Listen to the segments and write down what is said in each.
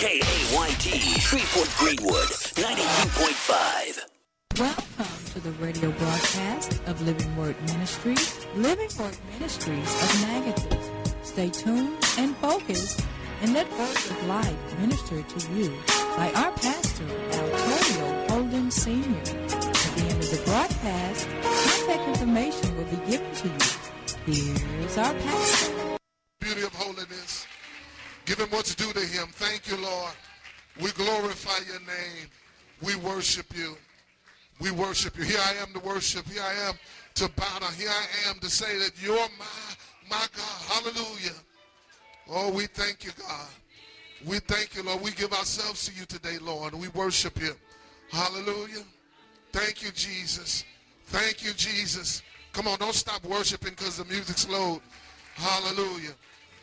KAYT, Shreveport Greenwood, 92.5. Welcome to the radio broadcast of Living Word Ministries. Living Word Ministries of Natchitoches. Stay tuned and focused and let words of life minister to you by our pastor, Antonio Holden Sr. At the end of the broadcast, contact information will be given to you. Here's our pastor. Beauty of holiness. Give him what's due to him. Thank you, Lord. We glorify your name. We worship you. We worship you. Here I am to worship. Here I am to bow down. Here I am to say that you're my God. Hallelujah. Oh, we thank you, God. We thank you, Lord. We give ourselves to you today, Lord. We worship you. Hallelujah. Thank you, Jesus. Thank you, Jesus. Come on, don't stop worshiping because the music's low. Hallelujah.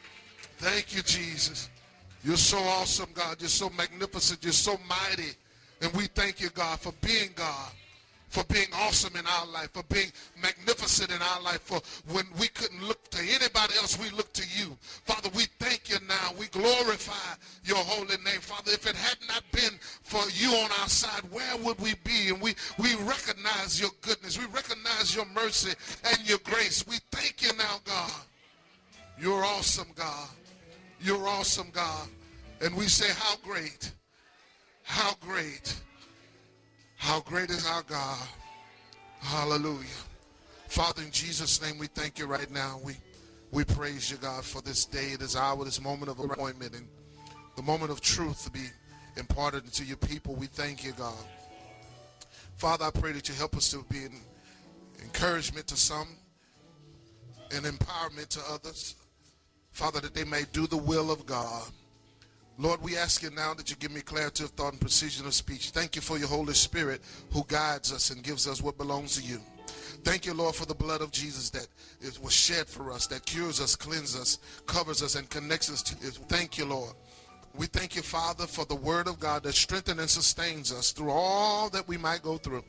Thank you, Jesus. You're so awesome, God. You're so magnificent. You're so mighty. And we thank you, God, for being God, for being awesome in our life, for being magnificent in our life, for when we couldn't look to anybody else, we look to you. Father, we thank you now. We glorify your holy name. Father, if it had not been for you on our side, where would we be? And we recognize your goodness. We recognize your mercy and your grace. We thank you now, God. You're awesome, God. You're awesome, God. And we say, how great, how great, how great is our God. Hallelujah. Father, in Jesus' name, we thank you right now. We praise you, God, for this day, this hour, this moment of appointment, and the moment of truth to be imparted into your people. We thank you, God. Father, I pray that you help us to be an encouragement to some and empowerment to others. Father, that they may do the will of God. Lord, we ask you now that you give me clarity of thought and precision of speech. Thank you for your Holy Spirit who guides us and gives us what belongs to you. Thank you, Lord, for the blood of Jesus that was shed for us, that cures us, cleanses us, covers us, and connects us to you. Thank you, Lord. We thank you, Father, for the word of God that strengthens and sustains us through all that we might go through.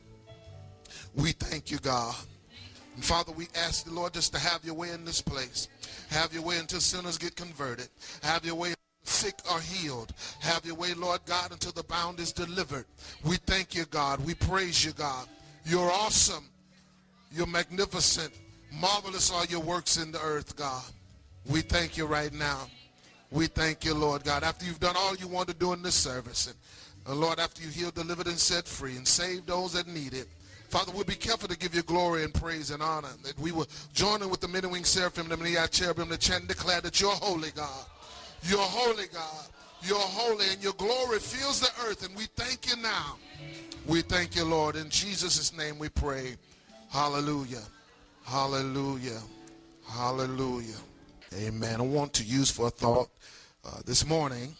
We thank you, God. And Father, we ask the Lord just to have your way in this place. Have your way until sinners get converted. Have your way until the sick are healed. Have your way, Lord God, until the bound is delivered. We thank you, God. We praise you, God. You're awesome. You're magnificent. Marvelous are your works in the earth, God. We thank you right now. We thank you, Lord God. After you've done all you want to do in this service, and Lord, after you healed, delivered, and set free, and saved those that need it, Father, we'll be careful to give you glory and praise and honor, that we will join in with the men and winged seraphim, the many cherubim, to chant and declare that you're holy, God. You're holy, God. You're holy, and your glory fills the earth, and we thank you now. We thank you, Lord. In Jesus' name we pray. Hallelujah. Hallelujah. Hallelujah. Amen. I want to use for a thought this morning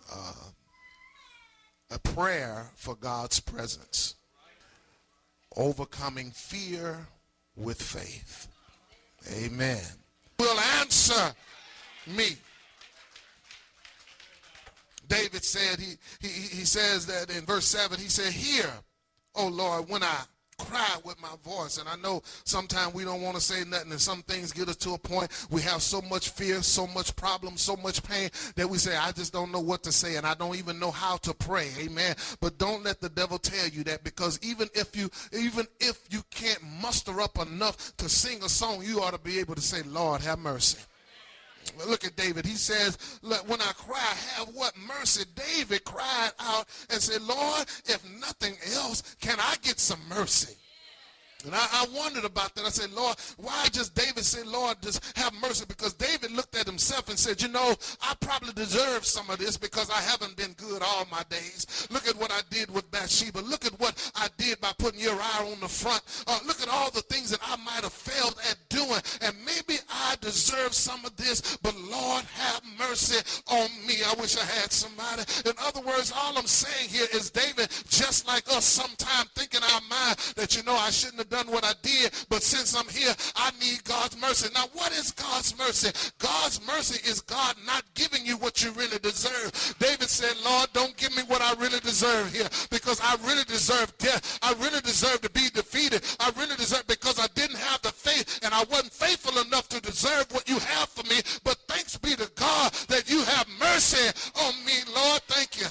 a prayer for God's presence. Overcoming fear with faith. Amen. Will answer me. David said, he says that in verse 7, he said, hear, O Lord, when I cry with my voice. And I know sometimes we don't want to say nothing, and some things get us to a point we have so much fear, so much problem, so much pain that we say, I just don't know what to say, and I don't even know how to pray. Amen. But don't let the devil tell you that, because even if you can't muster up enough to sing a song, you ought to be able to say, Lord, have mercy. Look at David. He says, when I cry, have what mercy? David cried out and said, Lord, if nothing else, can I get some mercy? And I wondered about that. I said, Lord, why just David say, Lord, just have mercy? Because David looked at himself and said, you know, I probably deserve some of this because I haven't been good all my days. Look at what I did with Bathsheba. Look at what I did by putting Uriah on the front. Look at all the things that I might have failed at doing. And maybe I deserve some of this, but Lord, have mercy on me. I wish I had somebody. In other words, all I'm saying here is David, just like us, sometimes think in our mind that, you know, I shouldn't have done what I did, but since I'm here, I need God's mercy. Now, what is God's mercy? God's mercy is God not giving you what you really deserve. David said, Lord, don't give me what I really deserve here, because I really deserve death. I really deserve to be defeated. I really deserve, because I didn't have the faith and I wasn't faithful enough to deserve what you have for me. But thanks be to God that you have mercy on me, Lord. Thank you.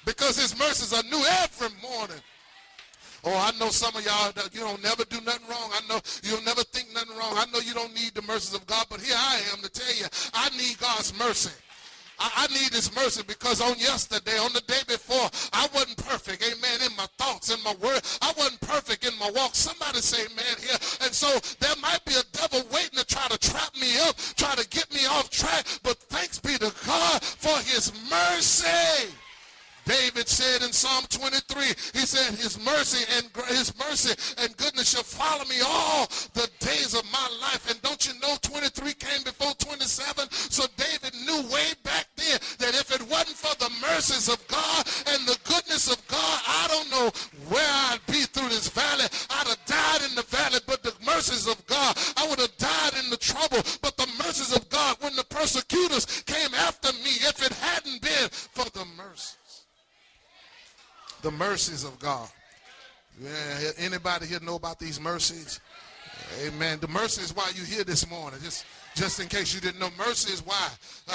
because his mercies are new every morning. Oh, I know some of y'all, you don't never do nothing wrong. I know you'll never think nothing wrong. I know you don't need the mercies of God, but here I am to tell you, I need God's mercy. I need his mercy because on yesterday, on the day before, I wasn't perfect, amen, in my thoughts, in my word. I wasn't perfect in my walk. Somebody say amen here. And so there might be a devil waiting to try to trap me up, try to get me off track, but thanks be to God for his mercy. David said in Psalm 23, he said, his mercy and goodness shall follow me all the days of my life. And don't you know 23 came before 27? So David knew way back then that if it wasn't for the mercies of God and the goodness of God, I don't know where I'd be through this valley. I'd have died in the valley, but the mercies of God, I would have died in the trouble. But the mercies of God, when the persecutors came after me, if it hadn't been for the mercies. The mercies of God. Yeah, anybody here know about these mercies? Amen. The mercy is why you're here this morning. Just in case you didn't know, mercy is why.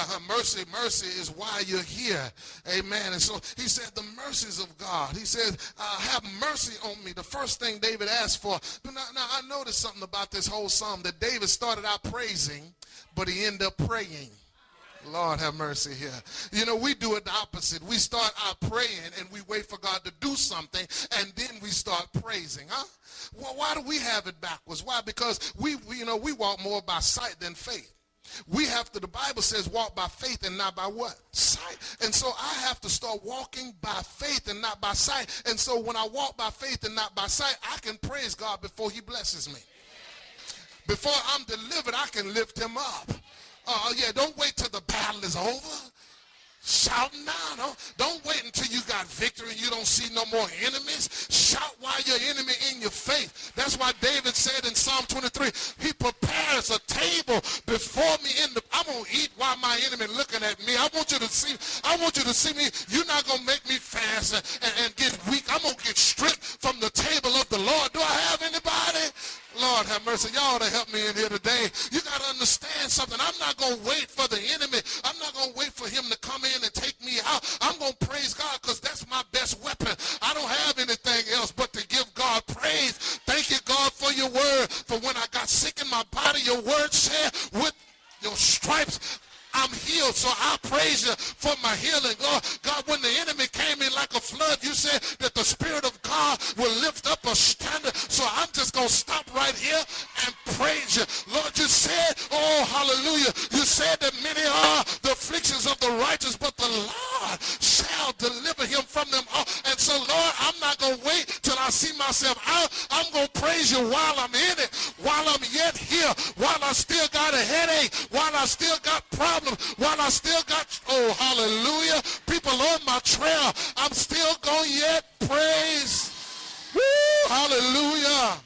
Mercy is why you're here. Amen. And so he said the mercies of God. He said, have mercy on me. The first thing David asked for. But now I noticed something about this whole psalm, that David started out praising, but he ended up praying. Lord have mercy here. You know, we do it the opposite. We start out praying and we wait for God to do something, and then we start praising, huh? Well, why do we have it backwards? Why? Because we walk more by sight than faith. We have to, the Bible says, walk by faith and not by what? Sight. And so I have to start walking by faith and not by sight. And so when I walk by faith and not by sight, I can praise God before he blesses me. Before I'm delivered, I can lift him up. Don't wait till the battle is over. Shouting now. Don't wait until you got victory and you don't see no more enemies. Shout while your enemy in your faith. That's why David said in Psalm 23, he prepares a table before me I'm going to eat while my enemy looking at me. I want you to see me. You're not going to make me fast and get weak. I'm going to get stripped from the table of the Lord. Do I have anybody? Lord have mercy. Y'all to help me in here today. You got to understand something. I'm not going to wait for the enemy. I'm not going to wait for him to come in and take me out. I'm going to praise God because that's my best weapon. I don't have anything else but to give God praise. Thank you, God, for your word. For when I got sick in my body, your word said, with your stripes, I'm healed. So I praise you for my healing. God, when the enemy came in like a flood, you said that the Spirit of God will lift up a standard. So I'm just going to stop right here and praise you. Lord, you said, oh, hallelujah. You said that many are the afflictions of the righteous, but the Lord shall deliver him from them all. And so, Lord, I'm not going to wait till I see myself out. I'm going to praise you while I'm in it, while I'm yet here, while I still got a headache, while I still got problems, while I still got, oh, hallelujah, people on my trail, I'm still going to yet praise. Woo, hallelujah.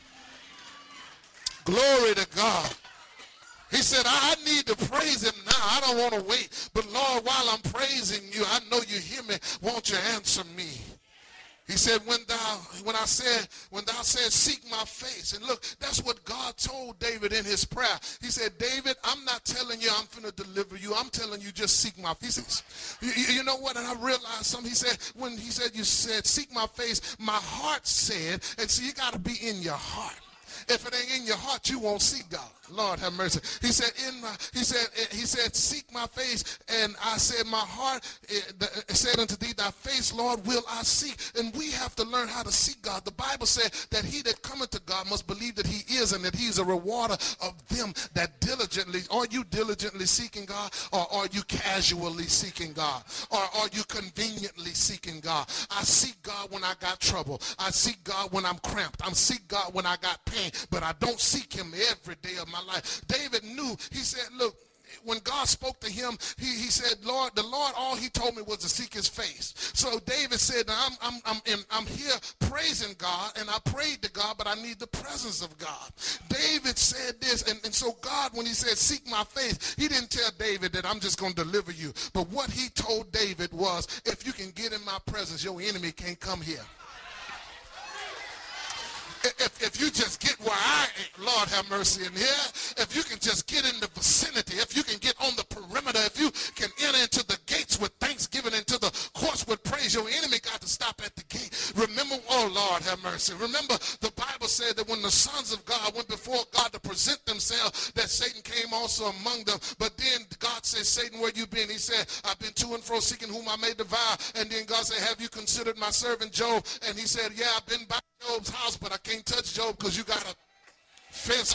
Glory to God. He said, I need to praise him now. I don't want to wait. But Lord, while I'm praising you, I know you hear me. Won't you answer me? He said, when thou said, seek my face. And look, that's what God told David in his prayer. He said, David, I'm not telling you I'm going to deliver you. I'm telling you just seek my face. You know what? And I realized something. He said, when he said, you said, seek my face, my heart said, and so you got to be in your heart. If it ain't in your heart, you won't see God. Lord have mercy. He said, seek my face. And I said, my heart said unto thee, thy face, Lord, will I seek. And we have to learn how to seek God. The Bible said that he that cometh to God must believe that he is, and that he's a rewarder of them that diligently. Are you diligently seeking God, or are you casually seeking God, or are you conveniently seeking God? I seek God when I got trouble. I seek God when I'm cramped. I seek God when I got pain, but I don't seek him every day of my life. David knew. He said, look, when God spoke to him, he said, Lord, the Lord, all he told me was to seek his face. So David said, I'm here praising God, and I prayed to God, but I need the presence of God. David said this, and so God, when he said, seek my face, he didn't tell David that I'm just going to deliver you. But what he told David was, if you can get in my presence, your enemy can't come here. If you just get where I am, Lord have mercy in here, if you can just get in the vicinity, if you can get on the perimeter, if you can enter into the gates with thanksgiving, into the courts with praise, praise, your enemy got to stop at the gate. Remember, oh Lord have mercy. Remember, the Bible said that when the sons of God went before God to present themselves, that Satan came also among them. But then God said, Satan, where you been? He said, I've been to and fro seeking whom I may devour. And then God said, have you considered my servant Job? And he said, yeah, I've been by Job's house, but I can't touch Job because you got a fence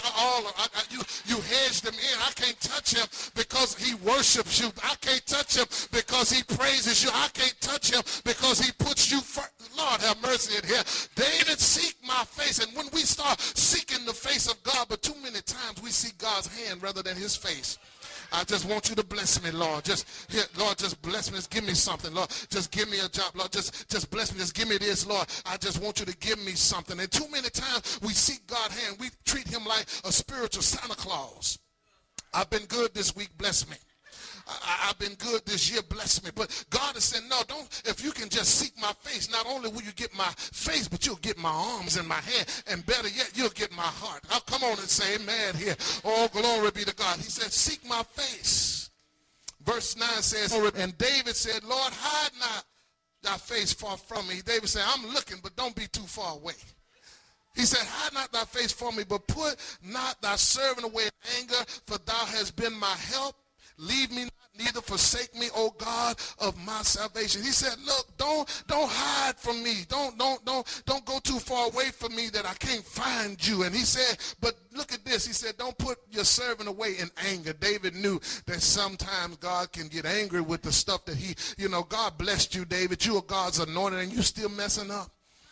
you hedged him in. I can't touch him because he worships you. I can't touch him because he praises you. I can't touch him because he puts you first. Lord have mercy in here. David, seek my face. And when we start seeking the face of God, but too many times we seek God's hand rather than his face. I just want you to bless me, Lord. Lord, just bless me. Just give me something, Lord. Just give me a job, Lord. Just bless me. Just give me this, Lord. I just want you to give me something. And too many times we seek God's hand. We treat him like a spiritual Santa Claus. I've been good this week. Bless me. I've been good this year, bless me. But God is saying, no, don't. If you can just seek my face, not only will you get my face, but you'll get my arms and my hand. And better yet, you'll get my heart. I'll come on and say amen here. Oh, glory be to God. He said, seek my face. Verse 9 says, and David said, Lord, hide not thy face far from me. David said, I'm looking, but don't be too far away. He said, hide not thy face from me, but put not thy servant away in anger, for thou hast been my help. Leave me not, neither forsake me, O God of my salvation. He said, look, don't hide from me. Don't go too far away from me that I can't find you. And he said, but look at this. He said, don't put your servant away in anger. David knew that sometimes God can get angry with the stuff that God blessed you, David. You are God's anointed and you still messing up.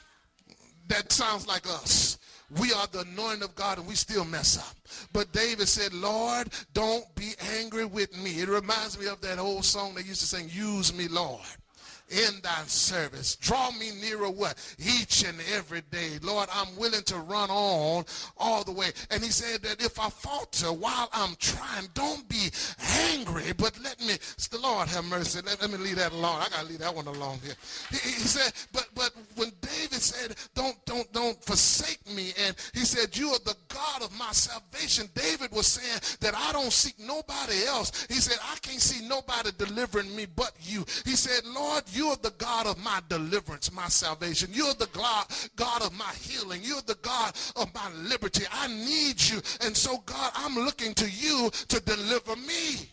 That sounds like us. We are the anointing of God and we still mess up. But David said, Lord, don't be angry with me. It reminds me of that old song they used to sing, use me, Lord, in thy service. Draw me nearer what? Each and every day. Lord, I'm willing to run on all the way. And he said that if I falter while I'm trying, don't be angry, but let me, the Lord have mercy. Let me leave that alone. I got to leave that one alone here. He said, but when David said, don't forsake me, and he said, you are the God of my salvation, David was saying that I don't seek nobody else. He said, I can't see nobody delivering me but you. He said, Lord, you're the God of my deliverance, my salvation. You're the God of my healing. You're the God of my liberty. I need you. And so, God, I'm looking to you to deliver me.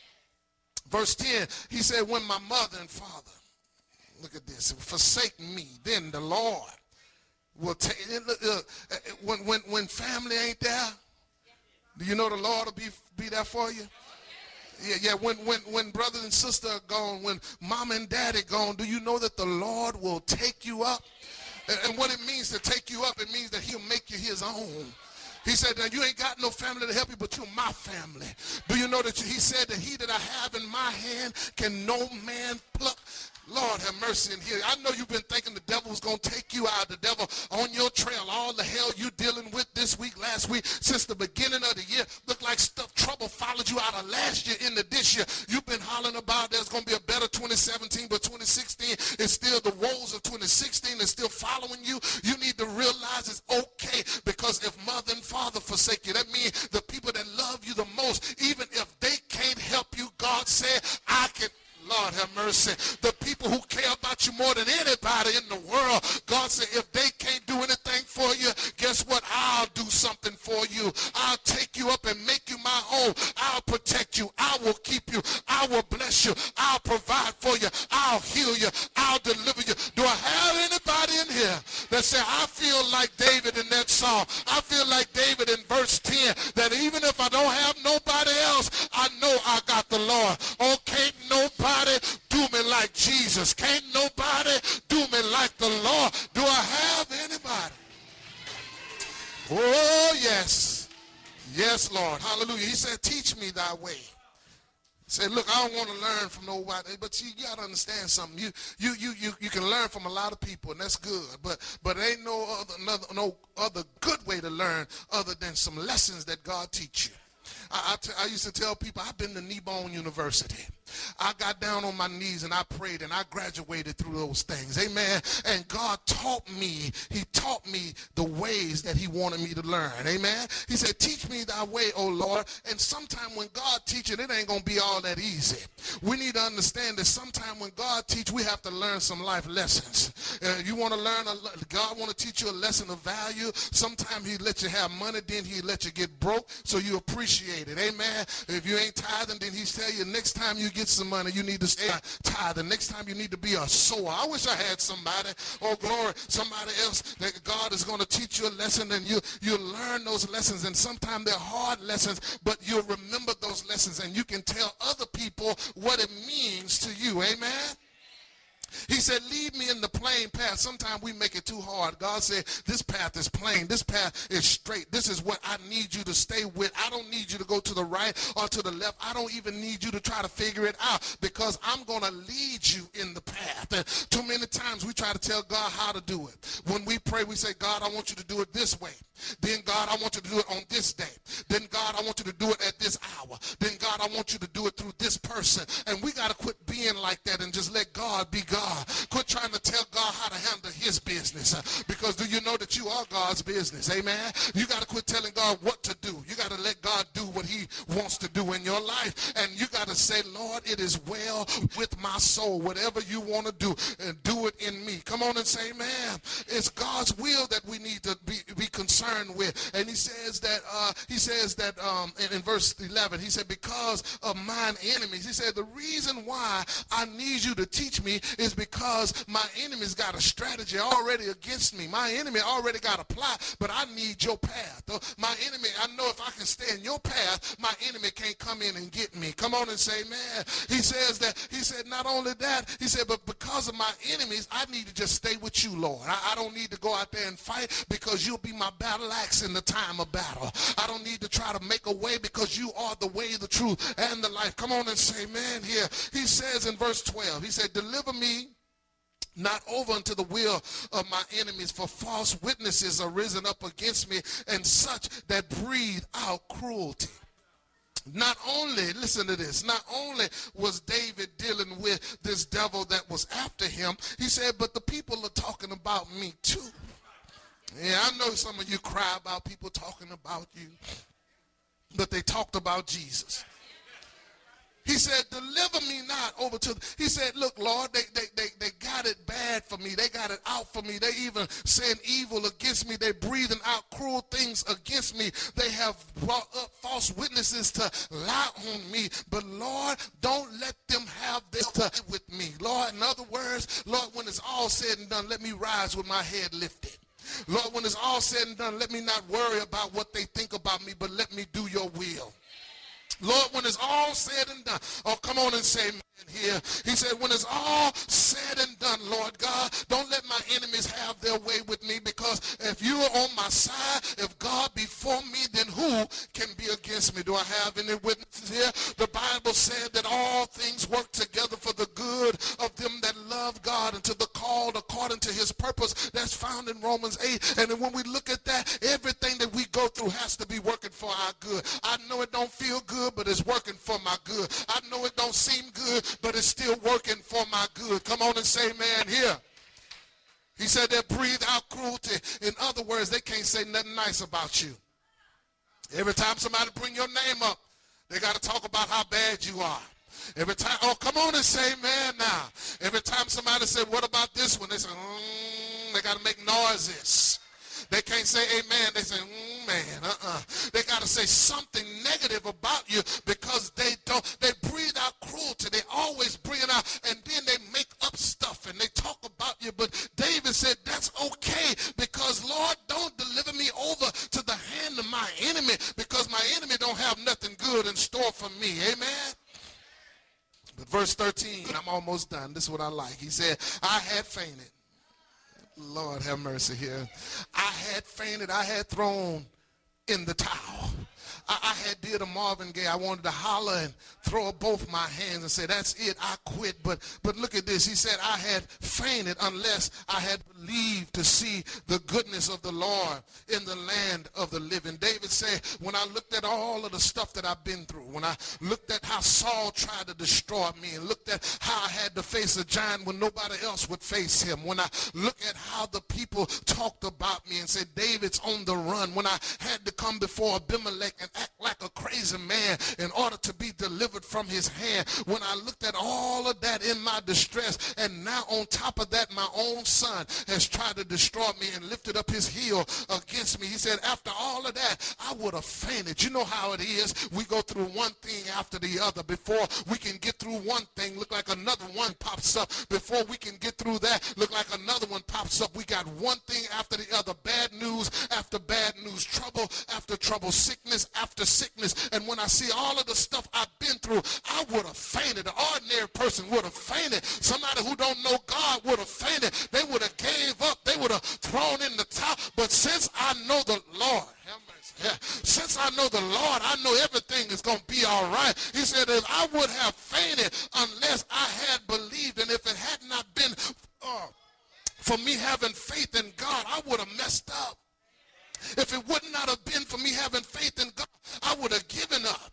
Verse 10, he said, when my mother and father, look at this, forsake me, then the Lord will take, when family ain't there, do you know the Lord will be there for you? Yeah, when brother and sister are gone, when mom and daddy gone, do you know that the Lord will take you up? And what it means to take you up, it means that he'll make you his own. He said that you ain't got no family to help you, but you're my family. Do you know that he said that he that I have in my hand can no man pluck? Lord have mercy in here. I know you've been thinking the devil's going to take you out. The devil on your trail. All the hell you dealing with this week, last week, since the beginning of the year. Look like trouble followed you out of last year into this year. You've been hollering about there's going to be a better 2017, but 2016 is still the woes of 2016 is still following you. You need to realize it's okay, because if mother and father forsake you, that means the people that love you the most, even if they can't help you, God said, I can. Lord have mercy. The people who care about you more than anybody in the world, God said, if they can't do anything for you, guess what? I'll do something for you. I'll take you up and make you my own. I'll protect you. I will keep you. I will bless you. I'll provide for you. I'll heal you. I'll deliver you. Do I have anybody in here that say, I feel like David in that song? I feel like David in verse 10, that even if I don't have nobody else, I know I got the Lord. Oh, can't nobody do me like Jesus. Can't nobody do me like the Lord. Do I have anybody? Oh, yes. Yes, Lord. Hallelujah. He said, teach me thy way. He said, look, I don't want to learn from nobody, but you got to understand something. You can learn from a lot of people, and that's good, but there ain't no other good way to learn other than some lessons that God teach you. I used to tell people, I've been to Kneebone University. I got down on my knees and I prayed and I graduated through those things. Amen. And God taught me. He taught me the ways that he wanted me to learn. Amen. He said, teach me thy way, O Lord. And sometime when God teaches, it ain't going to be all that easy. We need to understand that sometime when God teaches, we have to learn some life lessons. You want to learn, God want to teach you a lesson of value. Sometimes he let you have money, then he let you get broke so you appreciate it. Amen. If you ain't tithing, then he tell you next time you get some money, you need to stay tithing. Next time you need to be a sower. I wish I had somebody, oh glory, somebody else that God is going to teach you a lesson, and you learn those lessons, and sometimes they're hard lessons, but you'll remember those lessons and you can tell other people what it means to you. Amen. He said, lead me in the plain path. Sometimes we make it too hard. God said, this path is plain. This path is straight. This is what I need you to stay with. I don't need you to go to the right or to the left. I don't even need you to try to figure it out, because I'm going to lead you in the path. And too many times we try to tell God how to do it. When we pray, we say, God, I want you to do it this way. Then, God, I want you to do it on this day. Then, God, I want you to do it at this hour. Then, God, I want you to do it through this person. And we got to quit being like that and just let God be God. Quit trying to tell God how to handle his business, because do you know that you are God's business? Amen. You got to quit telling God what to do. You got to let God do what he wants to do in your life. And you got to say, Lord, it is well with my soul. Whatever you want to do, and do it in me. Come on and say, amen. It's God's will that we need to be concerned with. And he says that in verse 11, he said, because of mine enemies. He said, the reason why I need you to teach me is because my enemies got a strategy already against me. My enemy already got a plot, but I need your path. My enemy, I know if I can stay in your path, my enemy can't come in and get me. Come on and say, man. He said, not only that, he said, but because of my enemies, I need to just stay with you, Lord. I don't need to go out there and fight, because you'll be my battle axe in the time of battle. I don't need to try to make a way, because you are the way, the truth, and the life. Come on and say, man, here. He says in verse 12, he said, deliver me not over unto the will of my enemies, for false witnesses are risen up against me, and such that breathe out cruelty. Not only, listen to this, not only was David dealing with this devil that was after him, he said, but the people are talking about me too. Yeah, I know some of you cry about people talking about you, but they talked about Jesus. He said, deliver me not over to, he said, look, Lord, they got it bad for me. They got it out for me. They even saying evil against me. They breathing out cruel things against me. They have brought up false witnesses to lie on me. But Lord, don't let them have this with me. Lord, in other words, Lord, when it's all said and done, let me rise with my head lifted. Lord, when it's all said and done, let me not worry about what they think about me, but let me do your will. Lord, when it's all said and done, oh, come on and say, man, here. He said, when it's all said and done, Lord God, don't let my enemies have their way with me, because if you are on my side, if God be for me, then who can be against me? Do I have any witnesses here? The Bible said that all things work together for the good of them that love God and to the called according to his purpose. That's found in Romans 8. And then when we look at that, everything that we go through has to be working for our good. I know it don't feel good, but it's working for my good. I know it don't seem good, but it's still working for my good. Come on and say, man, here. He said they breathe out cruelty. In other words, they can't say nothing nice about you. Every time somebody bring your name up, they got to talk about how bad you are. Every time, oh, come on and say, man, now. Every time somebody said, what about this one? They say, they got to make noises. They can't say amen. They say, man, They got to say something negative about you, because they breathe out cruelty. They always bring it out, and then they make up stuff and they talk about you. But David said, that's okay, because Lord, don't deliver me over to the hand of my enemy, because my enemy don't have nothing good in store for me. Amen. But verse 13, I'm almost done. This is what I like. He said, I had fainted. Lord have mercy here. I had fainted. I had thrown in the towel. I had did a Marvin Gaye. I wanted to holler and throw up both my hands and say, that's it, I quit. But look at this. He said, I had fainted unless I had believed to see the goodness of the Lord in the land of the living. David said, when I looked at all of the stuff that I've been through, when I looked at how Saul tried to destroy me and looked at how I had to face a giant when nobody else would face him, when I look at how the people talked about me and said, David's on the run, when I had to come before Abimelech and act like a crazy man in order to be delivered from his hand, when I looked at all of that in my distress, and now on top of that, my own son has tried to destroy me and lifted up his heel against me. He said, after all of that, I would have fainted. You know how it is. We go through one thing after the other. Before we can get through one thing, look like another one pops up. Before we can get through that, look like another one pops up. We got one thing after the other. Bad news after bad news. Trouble after trouble. Sickness after sickness. And when I see all of the stuff I've been through, I would have fainted. An ordinary person would have fainted. Somebody who don't know God would have fainted. They would have gave up. They would have thrown in the towel. But since I know the Lord, since I know the Lord, I know everything is going to be all right. He said, if I would have fainted unless I had believed, and if it had not been for me having faith in God, I would have messed up. If it would not have been for me having faith in God, I would have given up.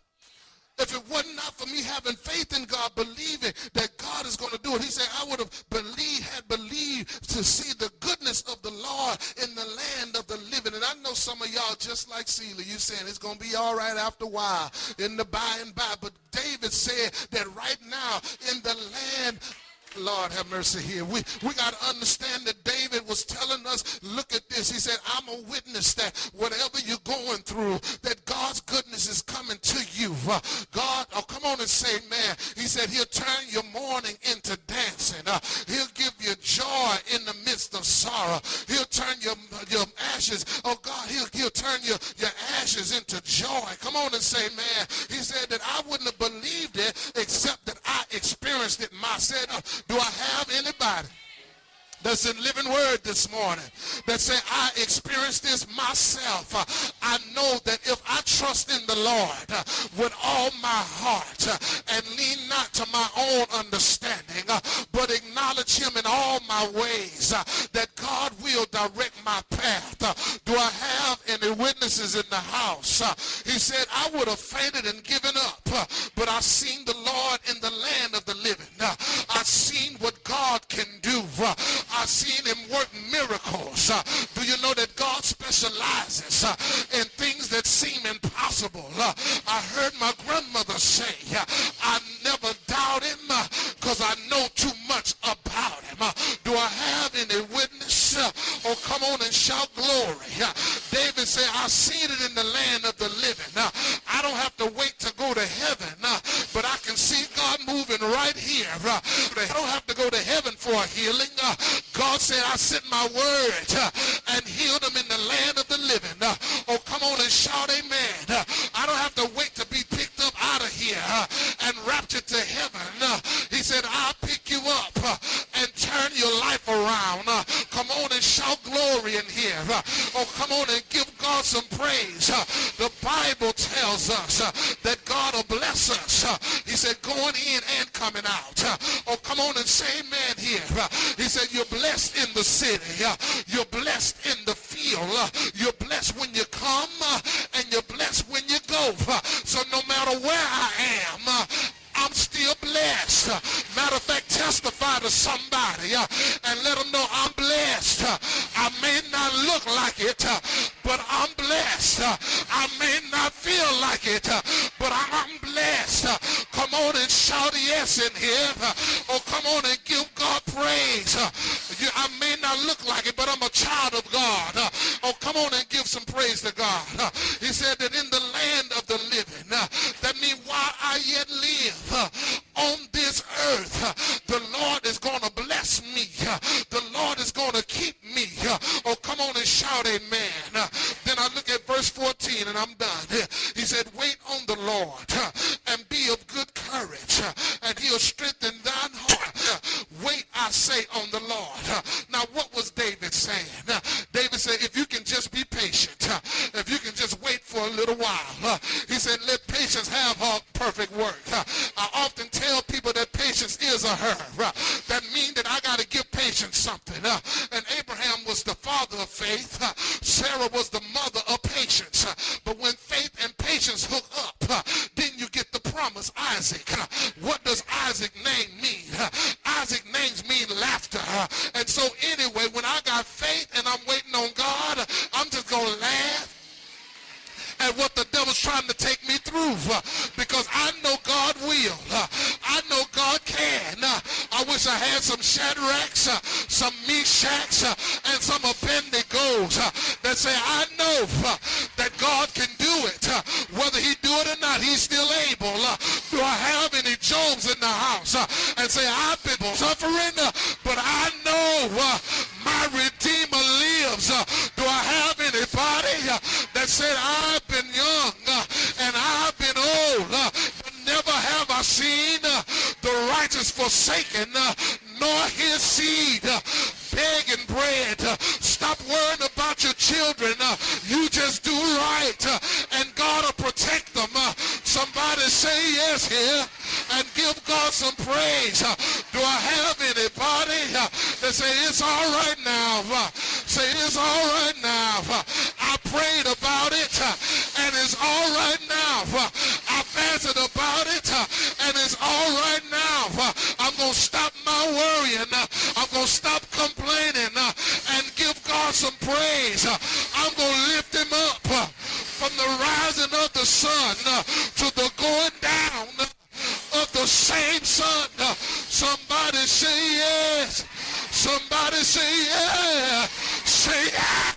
If it was not for me having faith in God, believing that God is going to do it, he said, I would have believed to see the goodness of the Lord in the land of the living. And I know some of y'all, just like Celia, you saying it's going to be all right after a while, in the by and by. But David said that right now in the land, Lord have mercy here. We got to understand that David was telling us, look at this. He said, I'm a witness that whatever you're going through, that God's goodness is coming to you. God, oh, come on and say, man. He said, he'll turn your mourning into dancing. He'll give you joy in the midst of sorrow. He'll turn your ashes, oh God, he'll turn your ashes into joy. Come on and say, man. He said that I wouldn't have believed it except that I experienced it myself. Do I have anybody that's in Living Word this morning that say, I experienced this myself? I know that if I trust in the Lord with all my heart and lean not to my own understanding, but acknowledge him in all my ways, that God will direct my path. Do I have any witnesses in the house? He said, I would have fainted and given up, but I seen the Lord in the land of the living. I seen what God can do. I've seen him work miracles. Do you know that God specializes in things that seem impossible? I heard my grandmother say, I never doubt him because I know too much about him. Do I have any witness? Oh, come on and shout glory. David said, I've seen it in the land of the living. I don't have to wait to go to heaven, but I can see God moving right here. I don't have to go to heaven for a healing. God said, I sent my word and healed them in the land of the living. Oh, come on and shout amen. I don't have to wait to be picked up out of here and raptured to heaven. He said, I'll pick you up and turn your life around. Come on and shout glory in here. Oh, come on and give God some praise. The Bible tells us that God will bless us. He said, going in and coming out. Oh, come on and say amen here. He said, you're blessed in the city. You're blessed in the field. You're blessed when you come and you're blessed when you go. So no matter where I am, I'm still blessed. Matter of fact, testify to somebody and let them know I'm blessed. I may not look like it, but I'm blessed. I may not feel like it, but I'm blessed. Come on and shout yes in here. Oh, come on and give God praise. I may not look like it, but I'm a child of God. Oh, come on and give some praise to God. He said that in the land of the living, that means while I yet live on this earth, the Lord is going to bless me. The Lord is going to keep me. Oh, come on and shout amen. Then I look at verse 14 and I'm done. He said, wait on the Lord and be of good courage, and he'll strengthen thine heart. Wait, I say, on the Lord. Now, what was David saying? David said, if you can just be patient, if you can just wait for a little while, mention something. And Abraham was the father of faith. Sarah was the mother of patience. But when faith and patience hook up, then you get the promise, Isaac. What does Isaac name mean? Isaac names mean laughter. And so anyway, when I got faith and I'm waiting on God, I'm just going to laugh at what the devil's trying to take me through, because I know God will. I know God can. I wish I had some Shadrachs, some Meshachs, and some Abednegos that say, I know that God can do it. Whether he do it or not, he's still able. Do I have any Jobs in the house and say, I've been suffering, but I know my Redeemer lives? Do I have anybody that said, I've been young and I've been old, but never have I seen the righteous forsaken, nor his seed begging bread? Stop worrying about your children. You just do right, and God will protect them. Somebody say yes here and give God some praise. Do I have anybody that say it's all right now? Say it's all right now. I prayed about it and it's all right now. I fasted about it and it's all right now. I'm going to stop my worrying. I'm going to stop complaining and give God some praise. I'm going to lift him up from the rising of the sun to the going down of the same sun. Somebody say yes. Somebody say yeah. Say yeah.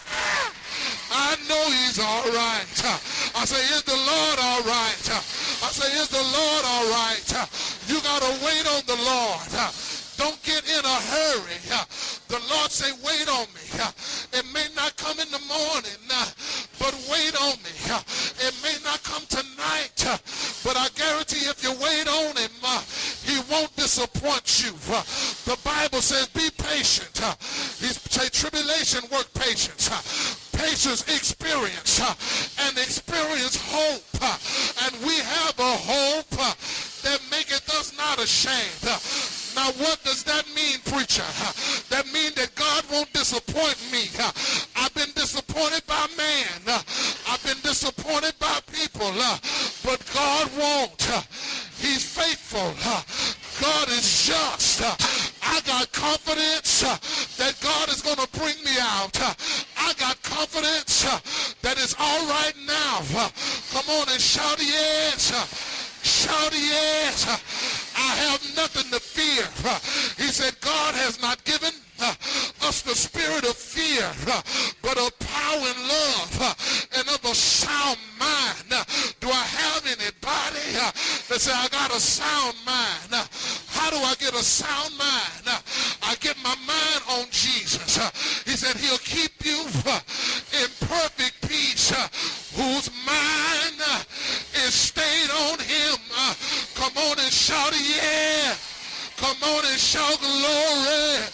I know he's all right. I say, is the Lord all right? I say, is the Lord all right? You got to wait on the Lord. Don't get in a hurry. The Lord say, wait on me. It may not come in the morning, but wait on me. It may not come tonight, but I guarantee if you wait on him, he won't disappoint you. The Bible says, be patient. He say, tribulation work patience. Patience experience, and experience hope. And we have a hope that maketh us not ashamed. Now what does that mean, preacher? That means that God won't disappoint me. I've been disappointed by man. I've been disappointed by people. But God won't. He's faithful. God is just. I got confidence that God is going to bring me out. I got confidence that it's all right now. Come on and shout yes. Shout yes. I have nothing to fear. He said God has not given us the spirit of fear, but of power and love and of a sound mind. Do I have anybody that say I got a sound mind? How do I get a sound mind? I get my mind on Jesus. He said he'll keep you in perfect peace whose mind is stayed on him. Come on and shout yeah. Come on and shout glory.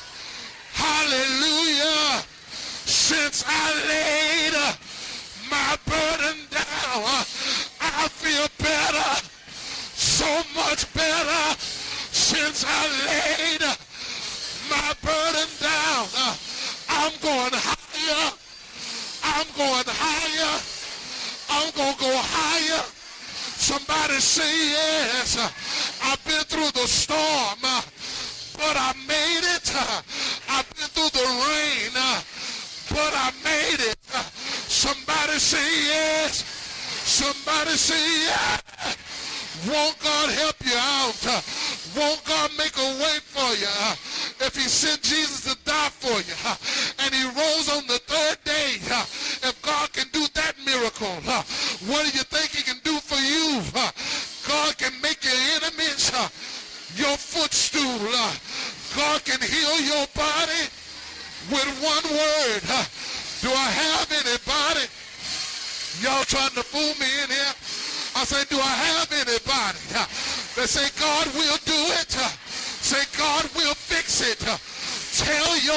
Hallelujah. Since I laid my burden down, I feel better, so much better. Since I laid my burden down, I'm going higher. I'm going higher. I'm going to go higher. Somebody say yes. I've been through the storm, but I made it. I've been through the rain, but I made it. Somebody say yes. Somebody say yes. Won't God help you out? Won't God make a way for you? If he sent Jesus to die for you and he rose on the third day, if God can do that miracle, what do you think he can do for you? God can make your enemies your footstool. God can heal your body with one word. Do I have anybody? Y'all trying to fool me in here? I say, do I have anybody that say God will do it? Say God will fix it. Tell your